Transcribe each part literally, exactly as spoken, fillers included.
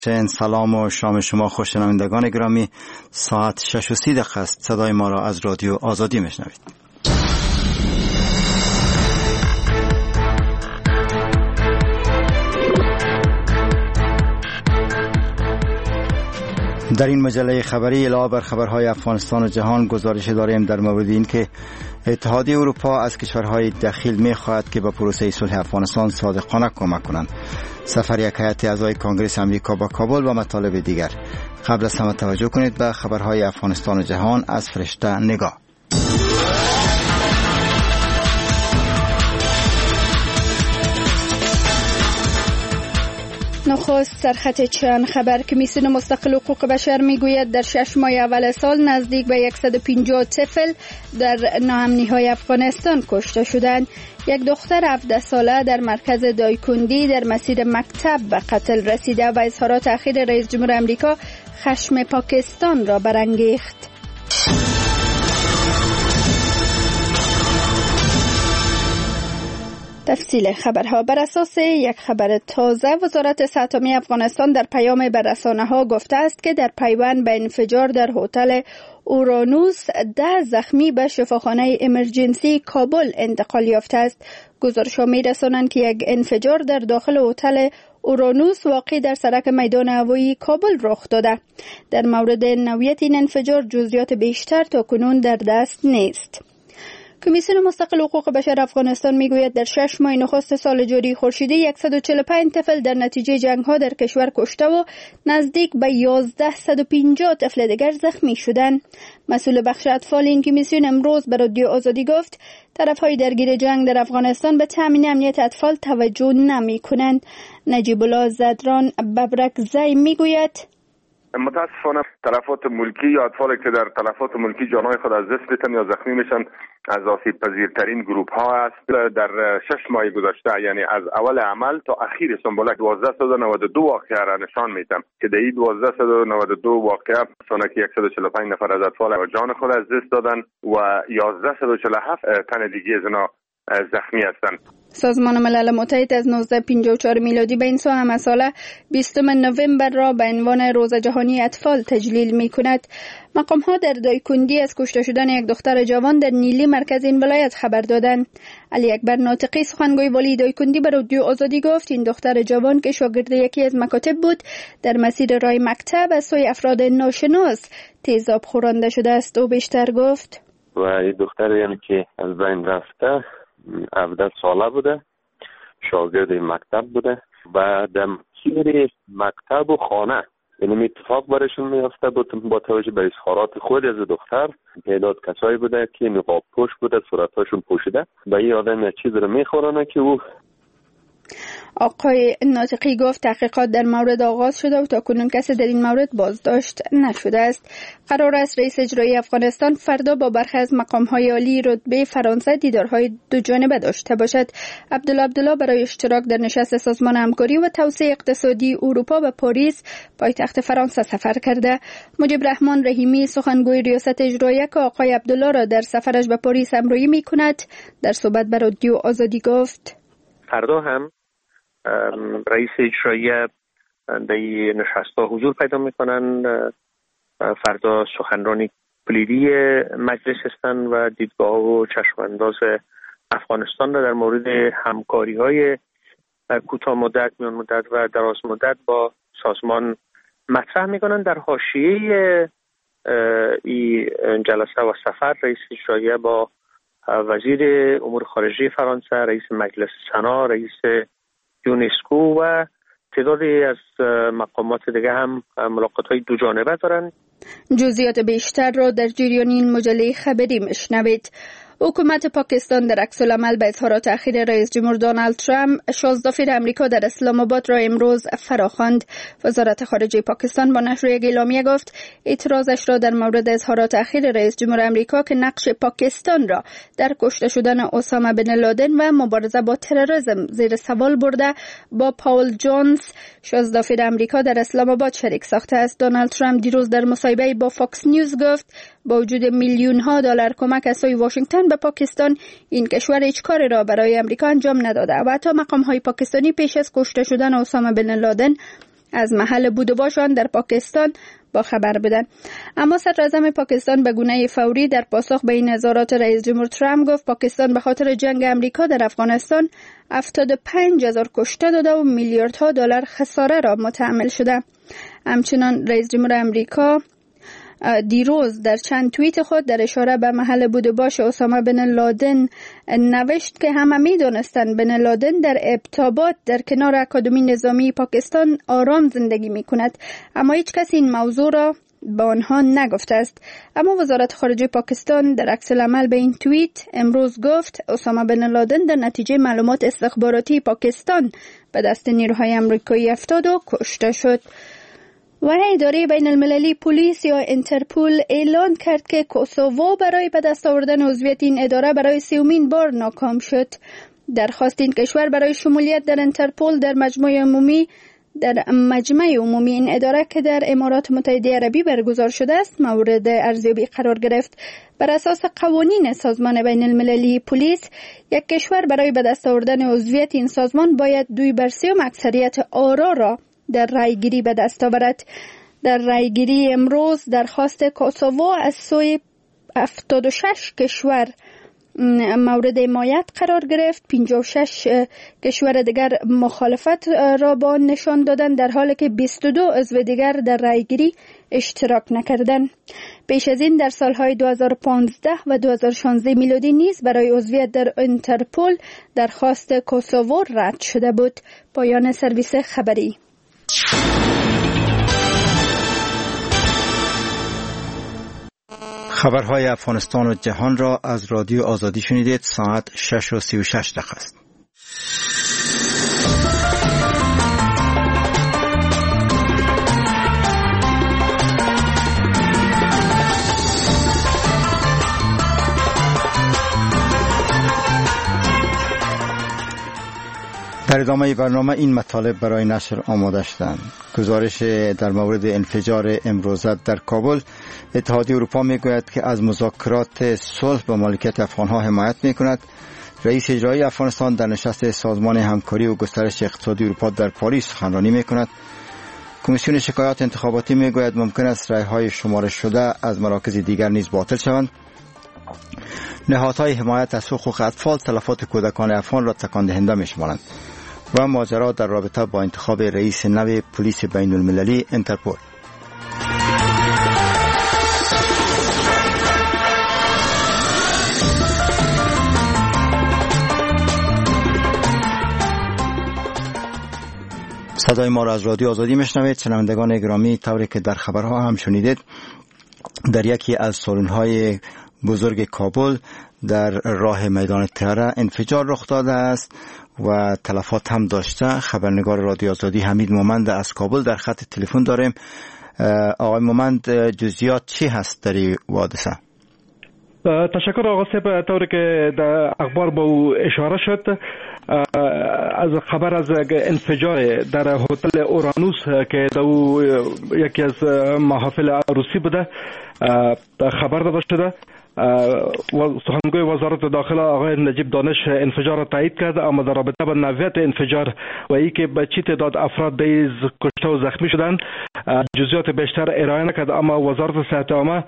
سلام و شام شما خوشنوندگان گرامی. ساعت شش و سی دقیقه است. صدای ما را از رادیو آزادی میشنوید. در این مجله خبری علاوه بر خبرهای افغانستان و جهان گزارش داریم در مورد این که اتحادیه اروپا از کشورهای دخیل می‌خواهد که به پروسه صلح افغانستان صادقانه کمک کنند. سفر یک هیئت اعضای کنگره امریکا به کابل و مطالب دیگر. قبل از همه توجه کنید به خبرهای افغانستان و جهان از فرشته نگاه. نخست سرخط چند خبر. کمیسیون مستقل حقوق بشر میگوید در شش ماه اول سال نزدیک به صد و پنجاه طفل در ناامنی‌های افغانستان کشته شدند. یک دختر هفده ساله در مرکز دایکندی در مسیر مکتب به قتل رسیده و اظهارات اخیر رئیس جمهور آمریکا خشم پاکستان را برانگیخت. تفصیل خبرها. بر اساس یک خبر تازه، وزارت صحت عامه افغانستان در پیام به رسانه‌ها گفته است که در پیوند به انفجار در هتل اورانوس ده زخمی به شفاخانه امرجنسی کابل انتقال یافته است. گزارش‌ها می‌رسانند که یک انفجار در داخل هتل اورانوس واقع در سرک میدان هوایی کابل رخ داده. در مورد نوعیت این انفجار جزئیات بیشتر تا کنون در دست نیست. کمیسیون مستقل حقوق بشر افغانستان میگوید در شش ماه نخست سال جاری خورشیدی صد و چهل و پنج طفل در نتیجه جنگ‌ها در کشور کشته و نزدیک به صد و پنجاه طفل دیگر زخمی شدند. مسئول بخش اطفال این کمیسیون امروز به رادیو آزادی گفت طرف‌های درگیر جنگ در افغانستان به تامین امنیت اطفال توجه نمی‌کنند. نجیب الله زدران ببرکزی میگوید متاسفانه تلفات ملکی یا اطفالی که در تلفات ملکی جانهای خود از دست میتن یا زخمی میشن از آسیب پذیرترین گروپ ها است. در شش ماه گذشته، یعنی از اول عمل تا اخیر سنبولک دوازده و نود و دو واقعه را نشان میدم که در این دوازده و نود و دو واقعه سانه که صد و چهل و پنج نفر از اطفال جان خود از دست دادن و یازده و چهل و هفت تن دیگه از اینا زخمی هستند. سازمان ملل متحد از نوزده پنجاه و چهار میلادی به این سو همساله بیستم نوامبر را به عنوان روز جهانی اطفال تجلیل می کند. مقام ها در دایکندی از کشته شدن یک دختر جوان در نیلی مرکز این ولایت خبر دادند. علی اکبر ناطقی سخنگوی والی دایکندی به رادیو آزادی گفت این دختر جوان که شاگرد یکی از مکاتب بود در مسیر راه مکتب از سوی افراد ناشناس تیزاب خورانده شده است. او بیشتر گفت و این دختر یعنی که از بین رفته هفده ساله بوده، شاگرد مکتب بوده و در مسیر مکتب و خانه یعنی اتفاق برشون میافته بود. با توجه به اظهارات خود از دختر تعداد کسایی بوده که نقاب پوش بوده، صورتاشون پوشیده، به این آدم یک چیز رو میخورانه که او آقای ناطقی گفت تحقیقات در مورد آغاز شده و تا کنون کسی در این مورد بازداشت نشده است. قرار است رئیس اجرایی افغانستان فردا با برخی از مقام‌های عالی رتبه فرانسه دیدارهای دو جانبه داشته باشد. عبدالله عبدالله برای اشتراک در نشست سازمان همکاری و توسعه اقتصادی اروپا به پاریس پایتخت فرانسه سفر کرده. مجیب رحمان رحیمی سخنگوی ریاست اجرایی که آقای عبدالله را در سفرش به پاریس همراهی می‌کند در صحبت با رادیو آزادی گفت فردا هم رئیس اجرایی در نشست‌ها حضور پیدا می‌کنند. فردا سخنرانی کلیدی مجلس هستند و دیدگاه و چشم‌انداز افغانستان را در مورد همکاری‌های کوتاه مدت، میان مدت و دراز مدت با سازمان مطرح می‌کنند. در حاشیه این جلسه و سفر رئیس اجرایی با وزیر امور خارجه فرانسه، رئیس مجلس سنا، رئیس یونسکو و تعدادی از مقامات دیگه هم ملاقات‌های دو جانبه دارند. جزئیات بیشتر را در جریان این مجله خبری میشنوید. حکومت پاکستان در عکس‌العمل به اظهارات اخیر رئیس جمهور دونالد ترامپ شازدافیر امریکا در اسلام آباد را امروز فراخواند. وزارت خارجه پاکستان با نشر یک اعلامیه گفت اعتراضش را در مورد اظهارات اخیر رئیس جمهور امریکا که نقش پاکستان را در کشته شدن اسامه بن لادن و مبارزه با تروریسم زیر سوال برده با پاول جونز شازدافیر امریکا در اسلام آباد شریک ساخته است. دونالد ترامپ دیروز در مصاحبه با فاکس نیوز گفت با وجود میلیون ها دلار کمک از سوی واشنگتن به پاکستان این کشور هیچ کاری را برای امریکا انجام نداده و حتی مقام های پاکستانی پیش از کشته شدن اسامه بن لادن از محل بود و باش آن در پاکستان با خبر بودند. اما صدر اعظم پاکستان به گونه فوری در پاسخ به این نظارات رئیس جمهور ترامپ گفت پاکستان به خاطر جنگ امریکا در افغانستان هفتاد و پنج هزار کشته داده و میلیاردها دلار خساره را متحمل شده. همچنان رئیس جمهور امریکا دیروز در چند توییت خود در اشاره به محل بود و باش اسامه بن لادن نوشت که همه می دانستند بن لادن در ابتابات در کنار اکادمی نظامی پاکستان آرام زندگی می کند، اما هیچ کس این موضوع را به آنها نگفته است. اما وزارت خارجه پاکستان در عکس العمل به این توییت امروز گفت اسامه بن لادن در نتیجه معلومات استخباراتی پاکستان به دست نیروهای آمریکایی افتاد و کشته شد. و اداره بین المللی پلیس یا انترپول اعلان کرد که کوسوو برای به دست آوردن عضویت این اداره برای سومین بار ناکام شد. درخواست این کشور برای شمولیت در انترپول در مجمع عمومی در مجمع عمومی این اداره که در امارات متحده عربی برگزار شده است مورد ارزیابی قرار گرفت. بر اساس قوانین سازمان بین المللی پلیس، یک کشور برای به دست آوردن عضویت این سازمان باید دوی بر سوم اکثریت آرا را در رایگیری به دست آورد. در رایگیری امروز درخواست کوسوو از سوی هفتاد و شش کشور مورد حمایت قرار گرفت. پنجاه و شش کشور دیگر مخالفت را با نشان دادند، در حالی که بیست و دو عضو دیگر در رایگیری اشتراک نکردند. پیش از این در سالهای دو هزار و پانزده و دو هزار و شانزده میلادی نیز برای عضویت در انترپول درخواست کوسوو رد شده بود. پایان سرویس خبری. خبرهای افغانستان و جهان را از رادیو آزادی شنیدید. ساعت شش و سی و شش دقیقه است. در ادامه برنامه این مطالب برای نشر آماده شدند. گزارش در مورد انفجار امروزه در کابل. اتحادیه اروپا میگوید که از مذاکرات صلح با مالکیت افغانها حمایت میکند. رئیس اجرایی افغانستان در نشست سازمان همکاری و گسترش اقتصادی اروپا در پاریس سخنرانی میکند. کمیسیون شکایات انتخاباتی میگوید ممکن است رأی‌های شمارش شده از مراکز دیگر نیز باطل شوند. نهادهای حمایت از حقوق اطفال تلفات کودکان افغان را تکان دهنده میشمارند. و ماجرا در رابطه با انتخاب رئیس نو پلیس بین المللی انترپول. صدای ما را از رادیو آزادی میشنوید. شنوندگان گرامی، طوری که در خبرها هم شنیدید، در یکی از سالن‌های بزرگ کابل در راه میدان تهران انفجار رخ داده است و تلفات هم داشته. خبرنگار رادیو آزادی حمید مومند از کابل در خط تلفن داریم. آقای مومند، جزئیات چی هست در این حادثه؟ تشکر آقا صاحب. طوری که در اخبار با او اشاره شد، از خبر از انفجار در هتل اورانوس که دو یکی از محافل عروسی بوده خبر داده شده. سخنگوی وزارت داخله آقای نجیب دانش انفجار را تایید کرد، اما در رابطه با نوعیت انفجار و ای که به چه تعداد افراد نیز کشته و زخمی شدند جزئیات بیشتر ارائه نکرد. اما وزارت صحت عامه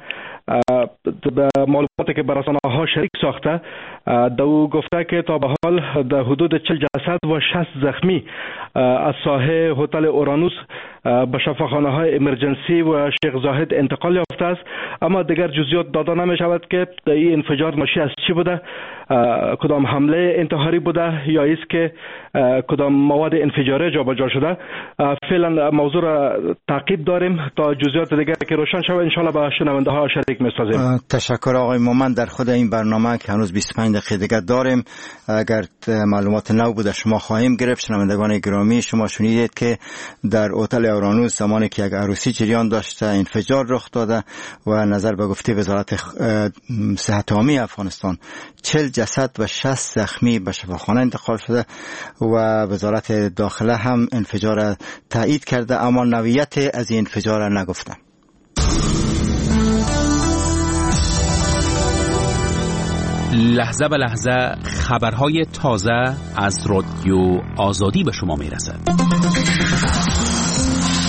به معلوماتی که به رسانه‌ها شریک ساخته دو گفته که تا به حال در حدود چهل جسد و شصت زخمی از ساحه هتل اورانوس به شفاخانه‌های امرجنسی و شیخ زاهد انتقال یافته است. اما دیگر جزئیات داده نمی شود که این انفجار ناشی از چی بوده، کدام حمله انتحاری بوده یا است که کدام مواد انفجاری جابجا شده. فعلا موضوع را تعقیب داریم تا جزئیات دیگر که روشن شود ان شاء الله با شنونده ها شریک می‌سازیم. تشکر آقای مومند. در خود این برنامه که هنوز بیست و پنج دقیقه دیگر داریم، اگر معلومات نو بوده شما خواهیم گرفت. شنوندگان گرامی، شما شنیدید که در هتل اورانوس زمانی که یک عروسی جریان داشته انفجار رخ داده و نظر به گفته وزارت صحت عامه افغانستان چهل جسد و شصت زخمی به شفاخانه انتقال شده و وزارت داخله هم انفجار را تایید کرده، اما نوعیت از این انفجار را نگفته. لحظه به لحظه خبرهای تازه از رادیو آزادی به شما میرسد.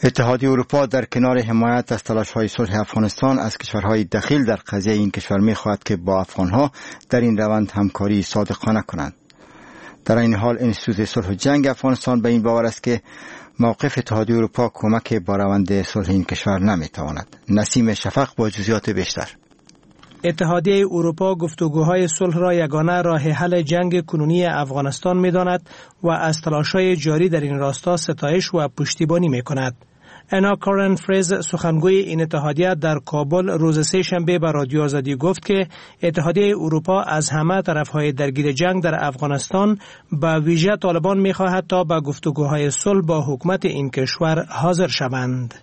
اتحادیه اروپا در کنار حمایت از تلاش‌های صلح افغانستان از کشورهای دخیل در قضیه این کشور می‌خواهد که با افغان‌ها در این روند همکاری صادقانه کنند. در این حال انستیتوت صلح و جنگ افغانستان به این باور است که موقف اتحادیه اروپا کمک با روند صلح این کشور نمی‌تواند. نسیم شفق با جزئیات بیشتر. اتحادیه اروپا گفتگوهای صلح را یگانه راه حل جنگ کنونی افغانستان می‌داند و از تلاش‌های جاری در این راستا ستایش و پشتیبانی می‌کند. انا کارن فریز سخنگوی این اتحادیه در کابل روز سه شنبه به رادیو آزادی گفت که اتحادیه اروپا از همه طرف‌های درگیر جنگ در افغانستان به ویژه طالبان می‌خواهد تا به گفتگوهای صلح با حکومت این کشور حاضر شوند.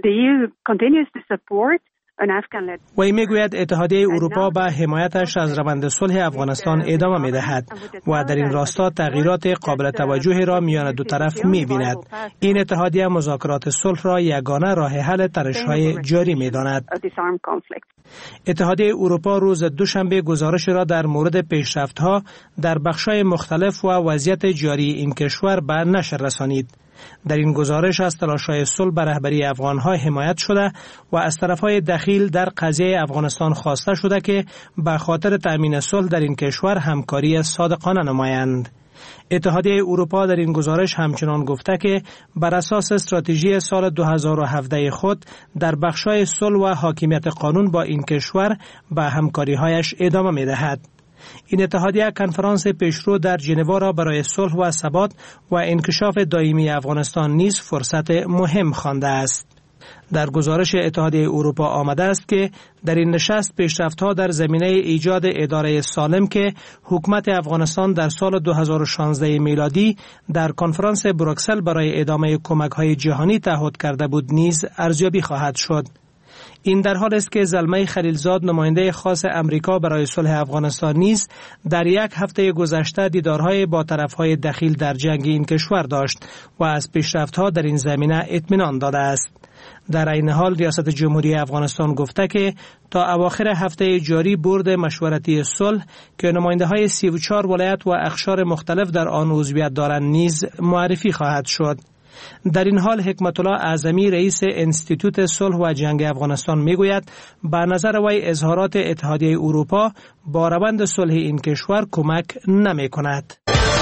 وی میگوید اتحادیه اروپا به حمایتش از روند صلح افغانستان ادامه میدهد و در این راستا تغییرات قابل توجهی را میان دو طرف میبیند. این اتحادیه مذاکرات صلح را یگانه راه حل تنش‌های جاری میداند. اتحادیه اروپا روز دوشنبه گزارش را در مورد پیشرفت‌ها در بخش‌های مختلف و وضعیت جاری این کشور به نشر رسانید. در این گزارش از تلاش‌های صلح به رهبری افغان‌ها حمایت شده و از طرف‌های دخیل در قضیه افغانستان خواسته شده که به خاطر تأمین صلح در این کشور همکاری صادقانه نمایند. اتحادیه اروپا در این گزارش همچنان گفته که بر اساس استراتژی سال دو هزار و هفده خود در بخش‌های صلح و حاکمیت قانون با این کشور به همکاری‌هایش ادامه می‌دهد. این اتحادیه کنفرانس پیشرو در ژنو را برای صلح و ثبات و انکشاف دائمی افغانستان نیز فرصت مهم خوانده است. در گزارش اتحادیه اروپا آمده است که در این نشست پیشرفت‌ها در زمینه ایجاد اداره سالم که حکومت افغانستان در سال دو هزار و شانزده میلادی در کنفرانس بروکسل برای ادامه کمک‌های جهانی تعهد کرده بود نیز ارزیابی خواهد شد. این در حال است که زلمه خلیلزاد نماینده خاص امریکا برای صلح افغانستان نیز در یک هفته گذشته دیدارهای با طرفهای دخیل در جنگ این کشور داشت و از پیشرفت‌ها در این زمینه اطمینان داده است. در این حال ریاست جمهوری افغانستان گفته که تا اواخر هفته جاری بورد مشورتی صلح که نماینده‌های سی و چهار ولایت و اقشار مختلف در آن عضویت دارند نیز معرفی خواهد شد. در این حال حکمت الله اعظمی رئیس انستیتوت صلح و جنگ افغانستان میگوید به نظر وی اظهارات اتحادیه اروپا با روند صلح این کشور کمک نمی کند.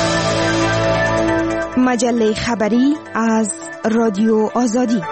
مجله خبری از رادیو آزادی.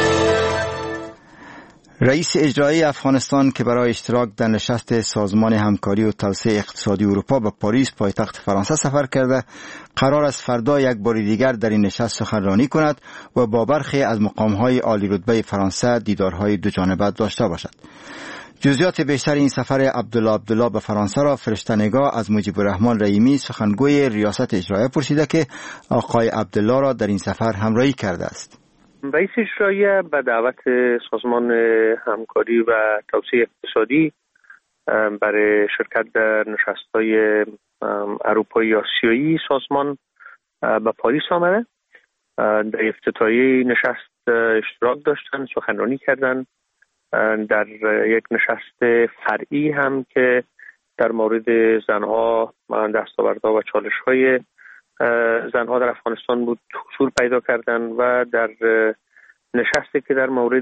رئیس اجرایی افغانستان که برای اشتراک در نشست سازمان همکاری و توسعه اقتصادی اروپا به پاریس پایتخت فرانسه سفر کرده، قرار است فردا یک بار دیگر در این نشست سخنرانی کند و با برخی از مقام‌های عالی رتبه فرانسه دیدارهای دو جانبه داشته باشد. جزئیات بیشتر این سفر عبدالله عبدالله به فرانسه را فرشته‌نگار از مجیب الرحمن رحیمی سخنگوی ریاست اجرایی پرسیده که آقای عبدالله را در این سفر همراهی کرده است. رئیس اجرایی به دعوت سازمان همکاری و توسعه اقتصادی برای شرکت در نشست‌های اروپایی آسیایی سازمان به پاریس آمده. در افتتاحیه نشست اشتراک داشتن، سخنرانی کردن. در یک نشست فرعی هم که در مورد زنها، دستاوردها و چالش‌های زنها در افغانستان بود حضور پیدا کردن و در نشستی که در مورد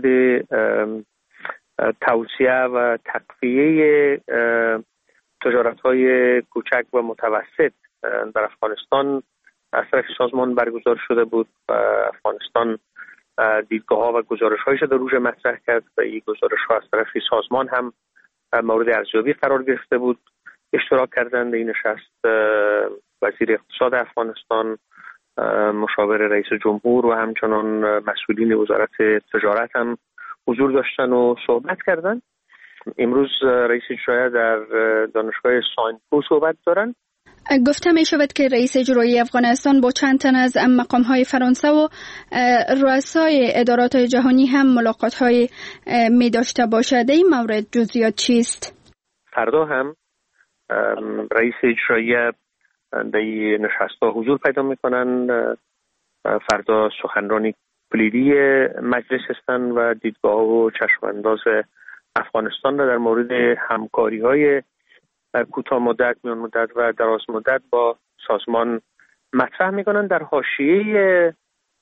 توسعه و تقویه تجارت‌های کوچک و متوسط در افغانستان از طرف سازمان برگزار شده بود و افغانستان دیدگاه‌ها و گزارش‌هایش در روش مطرح کرد و این گزارش‌ها از طرف سازمان هم مورد ارزیابی قرار گرفته بود. اشتراک کردند در این نشست وزیر اقتصاد افغانستان، مشاور رئیس جمهور و همچنان مسئولین وزارت تجارت هم حضور داشتن و صحبت کردند. امروز رئیس اجرایی در دانشگاه ساینپو صحبت دارن. گفته می شود که رئیس اجرایی افغانستان با چند تن از مقام های فرانسه و رؤسای ادارات جهانی هم ملاقات های می داشته باشد. این مورد جزئیات چیست؟ فردا هم رئیس اجرایی در نشست ها حضور پیدا میکنن. فردا سخنرانی کلیدی مجلس هستند و دیدگاه و چشمانداز افغانستان را در مورد همکاری های کوتاه مدت، میان مدت و دراز مدت با سازمان مطرح میکنن. در حاشیه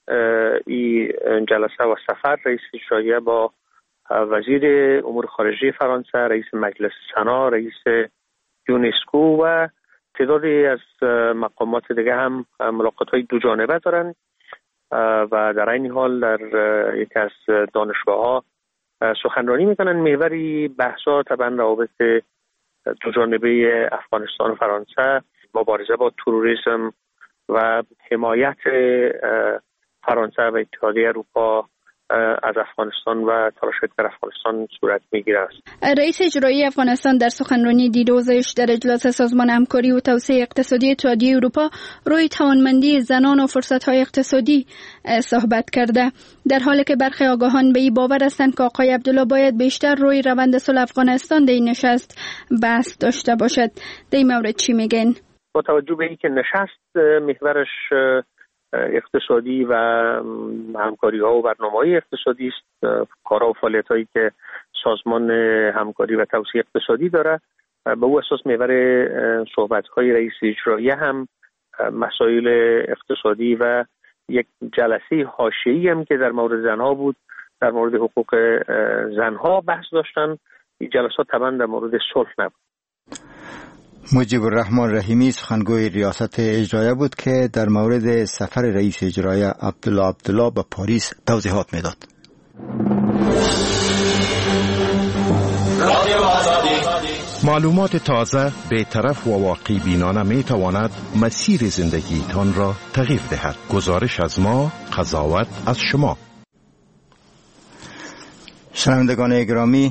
این جلسه و سفر رئیس اجرایی با وزیر امور خارجه فرانسه، رئیس مجلس سنا، رئیس یونسکو و تعدادی از مقامات دیگه هم ملاقات‌های دو جانبه دارن و در این حال در یکی از دانشگاه‌ها سخنرانی میکنن. محوری بحث‌ها طبعا روابط دو جانبه افغانستان و فرانسه، مبارزه با تروریسم و حمایت فرانسه و اتحادیه اروپا از افغانستان و تلاش‌های در افغانستان صورت میگیره. رئیس اجرایی افغانستان در سخنرانی دیروزش در اجلاس سازمان همکاری و توسعه اقتصادی اتحادیه اروپا روی توانمندی زنان و فرصت‌های اقتصادی صحبت کرده، در حالی که برخی آگاهان به این باور هستند که آقای عبدالله باید بیشتر روی روند صلح افغانستان در این نشست بحث داشته باشد. در این مورد چی میگین؟ با توجه به اینکه نشست محورش اقتصادی و همکاری ها و برنامه‌های اقتصادی است، کارها و فعالیت هایی که سازمان همکاری و توسعه اقتصادی داره، به او اساس محور صحبت های رئیس اجرایی هم مسائل اقتصادی و یک جلسه حاشیه‌ای هم که در مورد زنها بود، در مورد حقوق زنها بحث داشتن. این جلسات طبعا در مورد صلح نبود. مجیب الرحمن رحیمی سخنگوی ریاست اجرایه بود که در مورد سفر رئیس اجرایه عبدالله عبدالله به پاریس توضیحات میداد. معلومات تازه، بی‌طرف و واقعی بینانه می تواند مسیر زندگیتان را تغییر دهد. گزارش از ما، قضاوت از شما. شنوندگان گرامی،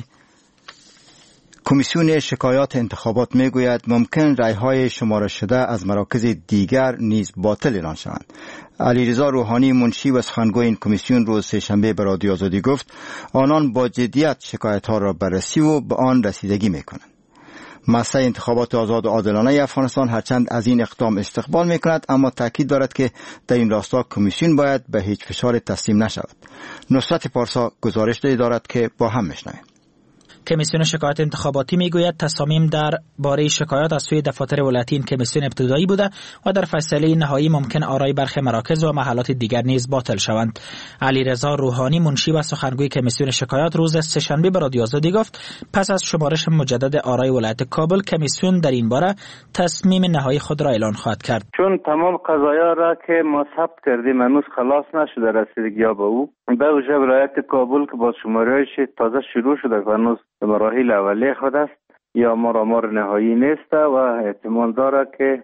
کمیسیون شکایات انتخابات میگوید ممکن رای‌های شمارده شده از مراکز دیگر نیز باطل اعلام شوند. علیرضا روحانی منشی و سخنگوی این کمیسیون روز سه‌شنبه به رادیو آزادی گفت آنان با جدیت شکایت‌ها را بررسی و به آن رسیدگی می‌کنند. مسئله انتخابات آزاد و عادلانه افغانستان هرچند از این اقدام استقبال می‌کند، اما تاکید دارد که در این راستا کمیسیون باید به هیچ فشار تسلیم نشود. نصرت پارسا گزارش دارد که با هم می‌شنویم. کمیسیون شکایات انتخاباتی میگوید تصامیم در باره شکایات از سوی دفاتر ولایتی این کمیسیون ابتدایی بوده و در فیصله نهایی ممکن آرای برخی مراکز و محلات دیگر نیز باطل شوند. علیرضا روحانی منشی و سخنگوی کمیسیون شکایات روز سه‌شنبه به رادیو آزادی گفت پس از شمارش مجدد آرای ولایت کابل کمیسیون در این باره تصمیم نهایی خود را اعلان خواهد کرد. چون تمام قضایا را که ما ثبت کردیم هنوز خلاص نشده رسیدگی به او، به ویژه ولایت کابل که با شمارش تازه شروع شده و هنوز مراحل اولیه خود است یا مرامار نهایی نیست و احتمال داره که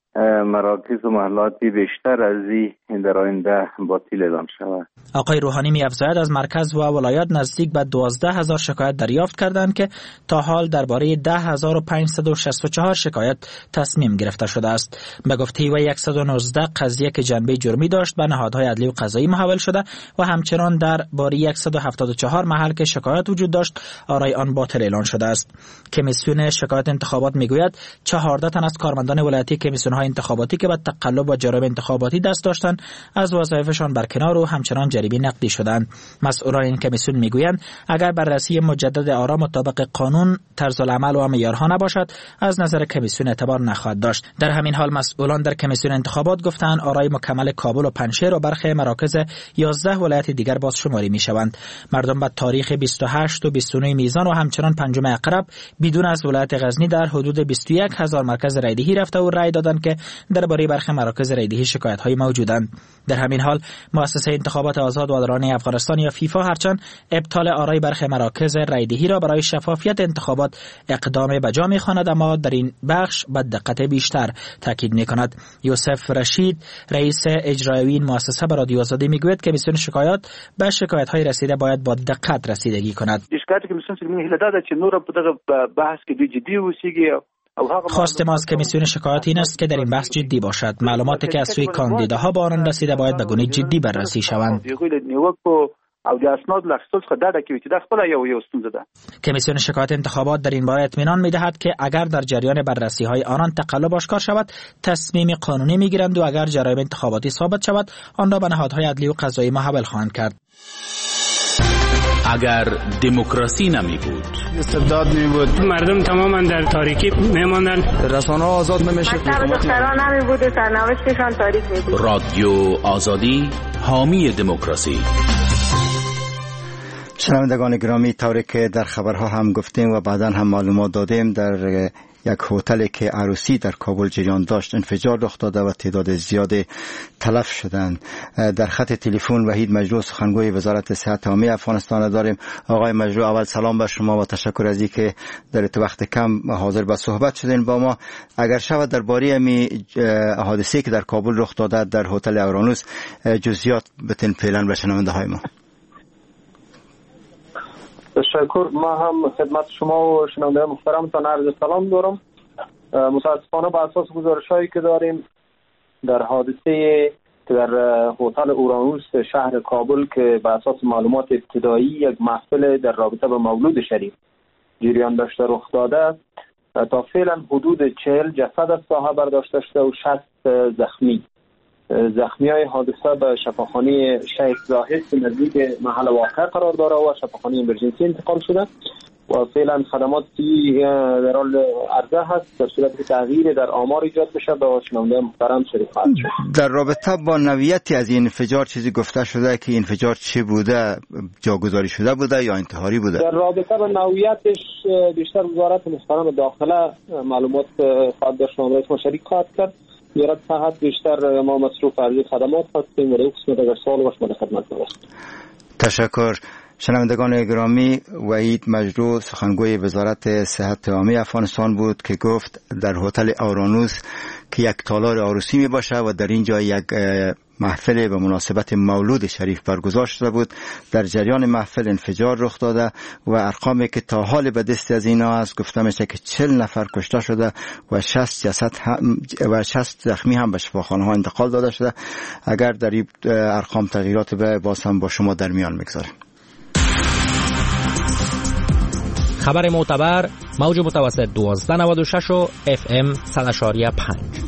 مراکز و محلاتی بیشتر از این در آینده باطل اعلام شود. آقای روحانی می افزاید از مرکز و ولایات نزدیک به دوازده هزار شکایت دریافت کردند که تا حال درباره ده هزار و پانصد و شصت و چهار شکایت تصمیم گرفته شده است. به گفته او صد و نوزده قضیه که جنبه جرمی داشت به نهادهای عدلی و قضایی محول شده و همچنان درباره صد و هفتاد و چهار محل که شکایت وجود داشت آرای آن باطل اعلان شده است. کمیسیون شکایت انتخابات میگوید چهارده تن از کارمندان ولایتی کمیسیون انتخاباتی که به تقلب و جرائم انتخاباتی دست داشتند از وظایفشان برکنار و همچنان جریمه نقدی شدند. مسئولان این کمیسیون میگویند اگر بررسی مجدد آرا مطابق قانون، طرز العمل و معیارها نباشد از نظر کمیسیون اعتبار نخواهد داشت. در همین حال مسئولان در کمیسیون انتخابات گفتند آرای مکمل کابل و پنجشیر و برخی مراکز یازده ولایت دیگر بازشماری میشوند. مردم به تاریخ بیست و هشت و بیست و نه میزان و همچنان پنجم عقرب بدون از ولایت غزنی در حدود بیست و یک هزار مرکز رایدهی رفته و رای دادند که درباره برخی مراکز رایدهی شکایت‌های موجودند. در همین حال مؤسسه انتخابات آزاد و عادلانه افغانستان یا فیفا هرچند ابطال آرای برخی مراکز رایدهی را برای شفافیت انتخابات اقدام به جا می‌خواند، اما در این بخش به دقت بیشتر تاکید می‌کند. یوسف رشید رئیس اجرایی این مؤسسه به رادیو آزادی میگوید که کمیسیون شکایات به شکایت‌های رسیده باید با دقت رسیدگی کند. شکایت کمیسیون سلمی هله داده چې نور په دغه بحث کې دوی جدي اوسېږي. خواست ما از کمیسیون شکایات این است که در این بحث جدی باشد. معلوماتی که از سوی کاندیداها به آنان رسیده باید به گونه جدی بررسی شوند. کمیسیون شکایات انتخابات در این باره اطمینان می‌دهد که اگر در جریان بررسی‌های آنان تقلب آشکار شود تصمیم قانونی می‌گیرند و اگر جرایم انتخاباتی ثابت شود آن را به نهادهای عدلی و قضایی محول خواهند کرد. اگر دموکراسی نمی بود، استبداد می بود، مردم تماما در تاریکی می ماندن، رسانه ها آزاد نمی شد، مکتب دختران نمی بود و سرنوشتشان تاریک می بود. رادیو آزادی حامی دموکراسی. شنوندگان گرامی، طوری که در خبرها هم گفتیم و بعدا هم معلومات دادیم، در یک هتلی که عروسی در کابل جریان داشت انفجار رخ داده و تعداد زیادی تلف شدند. در خط تلفن وحید مجروح سخنگوی وزارت صحت عامه افغانستان داریم. آقای مجروح، اول سلام بر شما و تشکر از اینکه در وقت کم حاضر به صحبت شدین با ما. اگر شود درباره می حادثه‌ای که در کابل رخ داده در هتل اورانوس جزئیات بتین فعلا به شنونده های ما. تشکر. ما هم خدمت شما و شنونده محترمتان عرض سلام دارم. متاسفانه بر اساس گزارش‌هایی که داریم در حادثه که در هتل اورانوس شهر کابل که بر اساس معلومات ابتدایی یک محفل در رابطه با مولود شریف جریان داشته رخ داده، تا فعلا حدود چهل جسد از ساحه برداشته شده و شصت زخمی. زخمی های حادثه به شفاخانه شیخ زاهد که نزدیک محل واقع قرار داره و شفاخانه امرجنسی انتقال شده و فعلا خدماتی در حال عرضه هست در صورت که تغییر در آمار ایجاد بشه به شنونده محترم شریف خواهد شد. در رابطه با نوعیتی از این انفجار چیزی گفته شده که انفجار چه بوده، جاگذاری شده بوده یا انتحاری بوده؟ در رابطه با نوعیتش بیشتر وزارت محترم داخله معلومات خواهد داشت و امروز ما شریک خواهد کرد. یارد صحت بیشتر ما مصروف عرضی خدمات هستیم و در قسمت اگر سوال باشه ما خدمت هستیم. تشکر. شنوندگان گرامی، وحید مجروح سخنگوی وزارت صحت عامه افغانستان بود که گفت در هتل اورانوس که یک تالار عروسی می باشه و در اینجا یک محفل به مناسبت مولود شریف برگزار شده بود. در جریان محفل انفجار رخ داده و ارقامی که تا حال به دست از اینا است گفته میشه که چهل نفر کشته شده و شصت جسد و شصت زخمی هم به شفاخانه ها انتقال داده شده. اگر در این ارقام تغییرات به باز هم با شما در میان میگذاریم. خبر معتبر موج متوسط دوازده نود و شش و اف ام صد و پنج.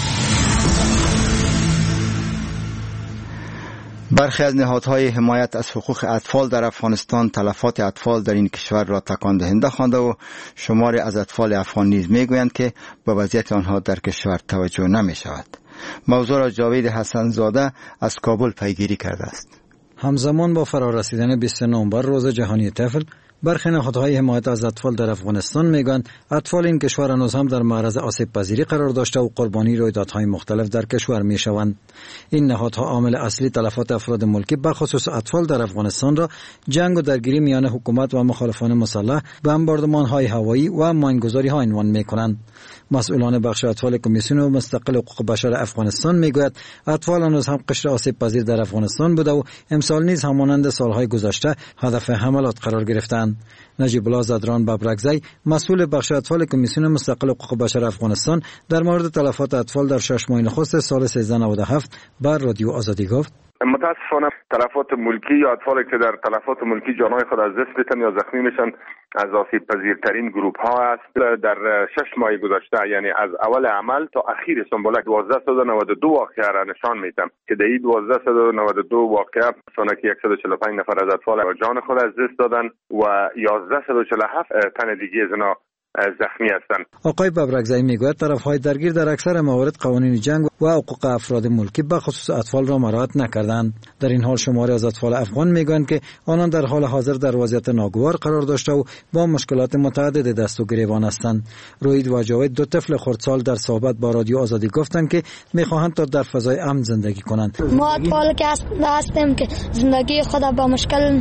برخی از نهادهای حمایت از حقوق اطفال در افغانستان تلفات اطفال در این کشور را تکان دهنده خوانده و شماری از اطفال افغان نیز میگویند که به وضعیت آنها در کشور توجه نمی شود. موضوع را جاوید حسن زاده از کابل پیگیری کرده است. همزمان با فرارسیدن بیست نوامبر روز جهانی طفل، برخی نهادهای حمایت از اطفال در افغانستان میگویند اطفال این کشور هنوز هم در معرض آسیب پذیری قرار داشته و قربانی رویدادهای مختلف در کشور میشوند. این نهادها عامل اصلی تلفات افراد ملکی به خصوص اطفال در افغانستان را جنگ و درگیری میان حکومت و مخالفان مسلح، بمباردمان‌های هوایی و ماینگذاری‌ها عنوان میکنند. مسئولان بخش اطفال کمیسیون مستقل حقوق بشر افغانستان میگوید اطفال هنوز هم قشر آسیب پذیر در افغانستان بوده و امسال نیز همانند سالهای گذشته هدف حملات قرار گرفتند. نجیب الله زدران ببرکزی، مسئول بخش اطفال کمیسیون مستقل حقوق بشر افغانستان، در مورد تلفات اطفال در شش ماه نخست سال سیزده نود و هفت بر رادیو آزادی گفت: متاسفانه تلفات ملکی یا اطفالی که در تلفات ملکی جانهای خود از دست میدن یا زخمی میشن از آسیب پذیرترین گروپ ها است. در شش ماه گذشته یعنی از اول عمل تا اخیر سنبولک دوازده صد و نود و دو واقعه را نشان میدم که در این دوازده صد و نود و دو واقعه سانه که صد و چهل و پنج نفر از اطفال جان خود از دست دادن و یازده صد و چهل و هفت تن دیگه از اینا زخمی هستند. آقای ببرکزی میگوید طرفهای درگیر در اکثر موارد قوانین جنگ و حقوق افراد ملکی به خصوص اطفال را مراعات نکردند. در این حال شماری از اطفال افغان میگویند که آنان در حال حاضر در وضعیت ناگوار قرار داشته و با مشکلات متعدد دست و گریبان هستند. روید و جاوید، دو طفل خردسال، در صحبت با رادیو آزادی گفتند که میخواهند تا در فضای امن زندگی کنند. ما اطفال که هستیم که زندگی خود با مشکل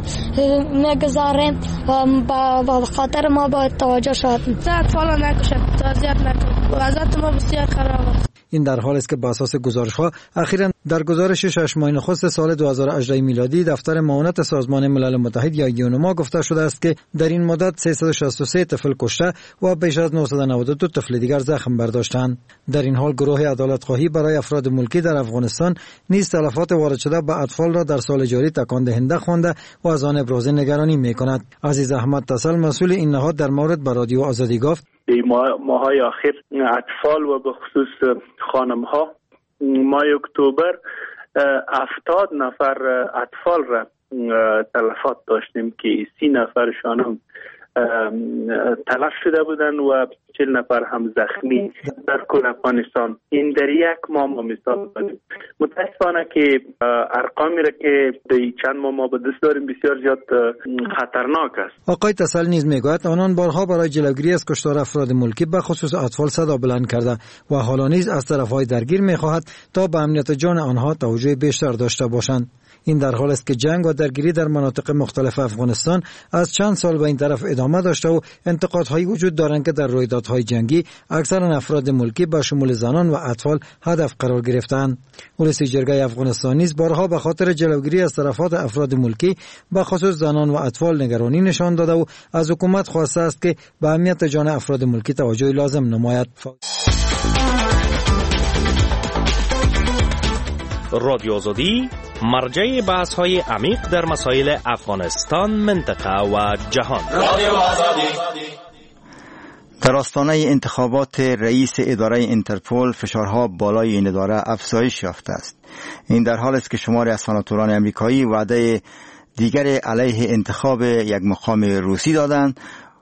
میگذاریم و با خاطر ما باید توجه شد. اطفال نکشد، اذیت نکن. وضعیت ما بسیار خراب است. این در حالی است که بر اساس گزارش‌ها اخیراً در گزارش شش ماه نخست سال دو هزار و هجده میلادی دفتر معاونت سازمان ملل متحد یا یونما گفته شده است که در این مدت سیصد و شصت و سه طفل کشته و بیش از نهصد و نود و دو طفل دیگر زخم برداشتند. در این حال گروه عدالت خواهی برای افراد ملکی در افغانستان نیز تلفات وارد شده به اطفال را در سال جاری تکان دهنده خوانده و از آن ابراز نگرانی می‌کند. عزیز احمد تصل، مسئول این نهاد، در مورد به رادیو آزادی گفت: این ماهای آخر اطفال و به خصوص خانم ها ماه اکتبر هفتاد نفر اطفال را تلفات داشتیم که سی نفرشان هم تلف شده بودن و چهل نفر هم زخمی در کل افغانستان. این در یک ماه ما مثال داریم. متاسفانه که ارقامی را که در چند ماه ما به دست داریم بسیار زیاد خطرناک است. آقای تسل نیز میگوید آنان بارها برای جلوگیری از کشتار افراد ملکی به خصوص اطفال صدا بلند کرده و حالا نیز از طرفهای درگیر میخواهد تا به امنیت جان آنها توجه بیشتر داشته باشند. این در حال است که جنگ و درگیری در مناطق مختلف افغانستان از چند سال به این طرف ادامه داشته و انتقادهایی وجود دارند که در رویدادهای جنگی اکثر افراد ملکی به شمول زنان و اطفال هدف قرار گرفتند. پلیس جرگه افغانستان نیز بارها به خاطر جلوگیری از تلفات افراد ملکی به خصوص زنان و اطفال نگرانی نشان داده و از حکومت خواسته است که به امنیت جان افراد ملکی توجه لازم نماید. رادیو آزادی مرجع بحث های عمیق در مسائل افغانستان، منطقه و جهان. رادیو آزادی. در آستانه انتخابات رئیس اداره اینترپل فشارها بالای این اداره افزایش یافته است. این در حال است که شماری از سناتوران امریکایی وعده دیگر علیه انتخاب یک مقام روسی دادند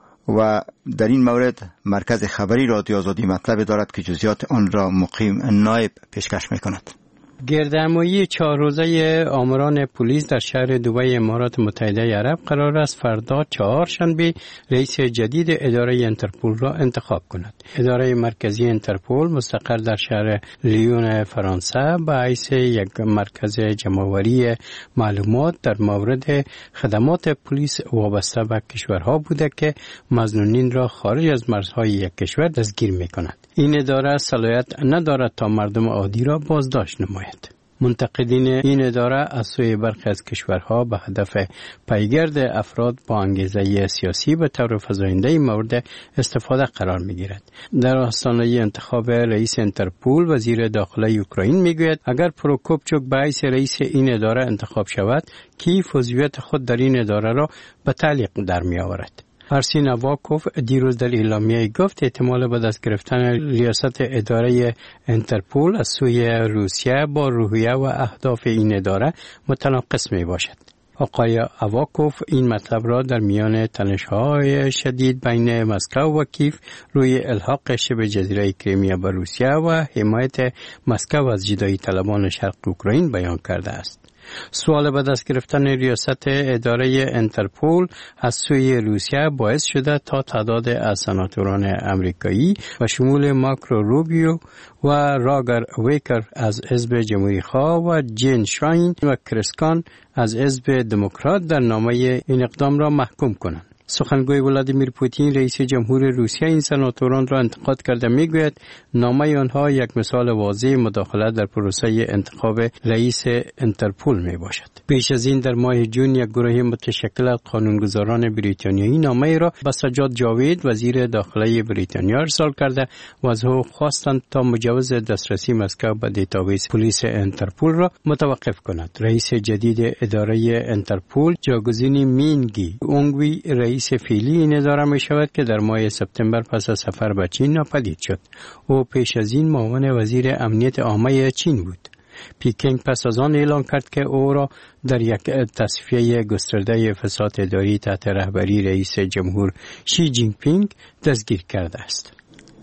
و در این مورد مرکز خبری رادیو آزادی مطلب دارد که جزئیات آن را مقیم نایب پیشکش می‌کند. گردهمایی چهار روزه آمران پلیس در شهر دبی امارات متحده عرب قرار است فردا چهارشنبه رئیس جدید اداره اینترپل را انتخاب کند. اداره مرکزی اینترپل مستقر در شهر لیون فرانسه به حیث یک مرکز جمع‌آوری معلومات در مورد خدمات پلیس وابسته به کشورها بوده که مظنونین را خارج از مرزهای یک کشور دستگیر می‌کند. این اداره صلاحیت ندارد تا مردم عادی را بازداشت نماید. منتقدین این اداره از سوی برخی از کشورها به هدف پیگرد افراد با انگیزه سیاسی به طور فزاینده مورد استفاده قرار می‌گیرد. در آستانه انتخاب رئیس اینترپل وزیر داخله اوکراین میگوید اگر پروکوپچوک به حیث رئیس این اداره انتخاب شود، کیف عضویت خود در این اداره را به تعلیق در می‌آورد. ارسین اواکوف دیروز در اعلامیه گفت احتمال به دست گرفتن ریاست اداره اینترپل از سوی روسیه با روحیه و اهداف این اداره متناقض می باشد. آقای اواکوف این مطلب را در میان تنش‌های شدید بین مسکو و کیف روی الحاق شبه جزیره کریمیا به روسیه و حمایت مسکو از جدایی طلبان شرق اوکراین بیان کرده است. سوال به دست گرفتن ریاست اداره اینترپل از سوی روسیه باعث شده تا تعداد از سناتوران امریکایی و شمول مارکو روبیو و راگر ویکر از حزب جمهوری‌خواه و جین شراین و کریسکان از حزب دموکرات در نامه این اقدام را محکوم کنند. سخنگوی ولادیمیر پوتین رئیس جمهور روسیه این سناتوران را انتقاد کرده میگوید نامه آنها یک مثال واضح مداخلت در پروسه انتخاب رئیس اینترپل می باشد. پیش از این در ماه جون یک گروه متشکل از قانونگذاران بریتانیایی نامه را به سجاد جاوید وزیر داخله بریتانیا ارسال کرده و از او خواستند تا مجوز دسترسی مسکو به دیتابیس پلیس اینترپل را متوقف کند. رئیس جدید اداره اینترپل جاگزین مینگی اونگوی رئیس فعلی این اداره می شود که در ماه سپتامبر پس از سفر به چین ناپدید شد. او پیش از این معاون وزیر امنیت عامه چین بود. پیکینگ پس از آن اعلام کرد که او را در یک تصفیه گسترده فساد اداری تحت رهبری رئیس جمهور شی جین پینگ دستگیر کرده است.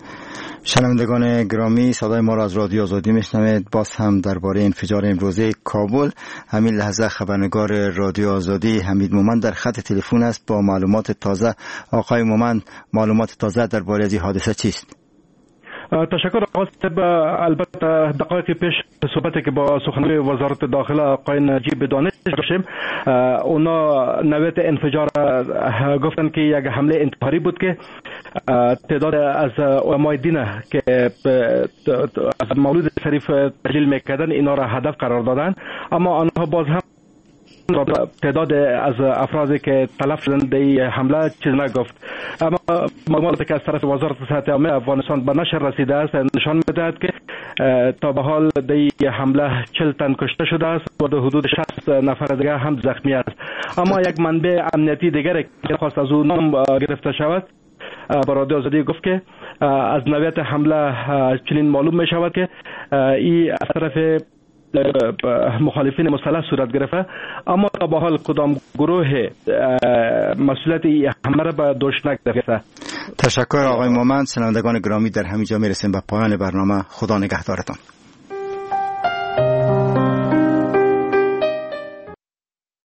شنوندگان گرامی، صدای ما را از رادیو آزادی میشنوید. باز هم درباره انفجار امروزه کابل همین لحظه خبرنگار رادیو آزادی حمید مومند در خط تلفن است با معلومات تازه. آقای مومند، معلومات تازه درباره از این حادثه چیست؟ تشکر آقای صاحب. البته دقایق پیش صحبتی که با سخنگوی وزارت داخله آقای نجیب دانش داشتیم، اونا نوید انفجار گفتن که یک حمله انتحاری بود که تعداد از علمای دین که از مولود شریف تجلیل میکردن اینا را هدف قرار دادن، اما آنها باز هم تعداد از افرادی که تلف شدند در حمله چیز نگفت. اما معلوماتی که از طرف وزارت صحت عامه افغانستان به نشر رسیده است نشان می‌دهد که تا به حال در حمله چهل تن کشته شده است و در حدود شصت نفر دیگر هم زخمی است. اما یک منبع امنیتی دیگر که خواست از او نام گرفته شود با رادیو آزادی گفت که از نوعیت حمله چنین معلوم می شود که این از طرف مخالفین مسلح صورت گرفته، اما تا به حال کدام گروه مسئولیت همه را به دوش نگرفته. تشکر آقای مومند. شنوندگان گرامی، در همینجا میرسیم به پایان برنامه. خدا نگهدارتان.